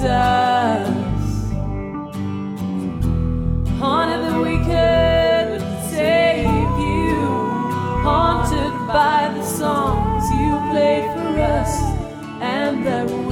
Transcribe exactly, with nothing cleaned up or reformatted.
Jesus. Haunted that we could save you, haunted by the songs you played for us and that